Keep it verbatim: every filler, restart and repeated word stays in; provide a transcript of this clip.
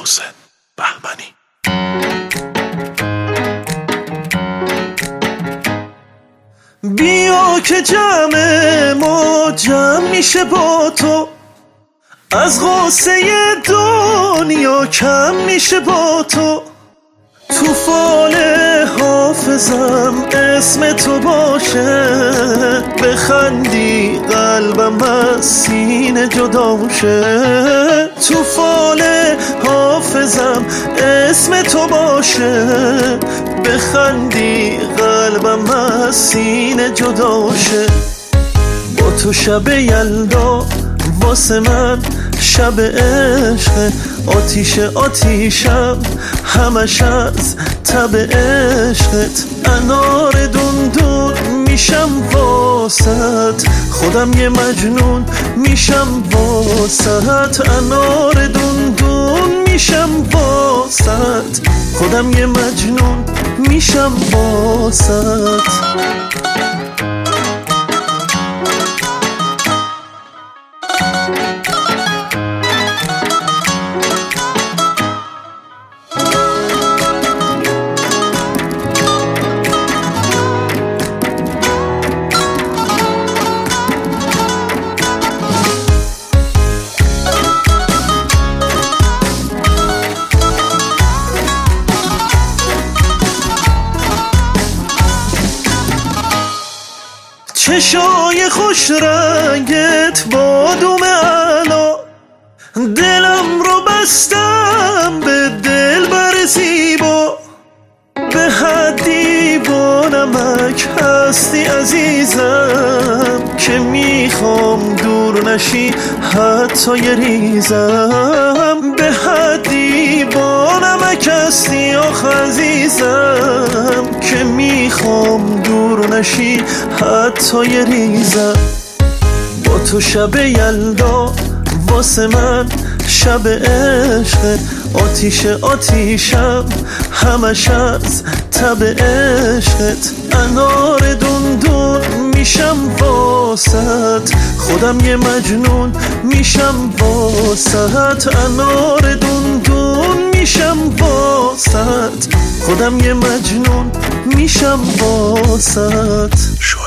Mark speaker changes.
Speaker 1: محسن بهمنی.
Speaker 2: بیا که جمع ما جمع میشه با تو، از غصه دنیا کم میشه با تو. تو فال حافظم اسم تو باشه، بخندی قلبم از سینه جدا شه. تو فال حافظم اسم تو باشه، بخندی قلبم از سینه جدا شه. با تو شب یلدا واسه من شب عشق، آتیش آتیشم همش از تب عشقت. انار دندون میشم واسط، خودم یه مجنون میشم واسط. انار دندون میشم واسط، خودم یه مجنون میشم واسط. چشای خوش رنگت با دوم علا، دلم رو بستم به دل بر زیبا. به حدی با نمک هستی عزیزم، که میخوام دور نشی حتی یه ریزم. به حدی با نمک هستی آخ عزیزم، که میخوام دور نشی حتی یه ریزم. با تو شب یلدا واسه من شب عشق، آتیش آتیشم همش از تب عشقت. انار دندون میشم واسط، خودم یه مجنون میشم واسط. انار دندون میشم واسط، خودم یه مجنون میشم واسط.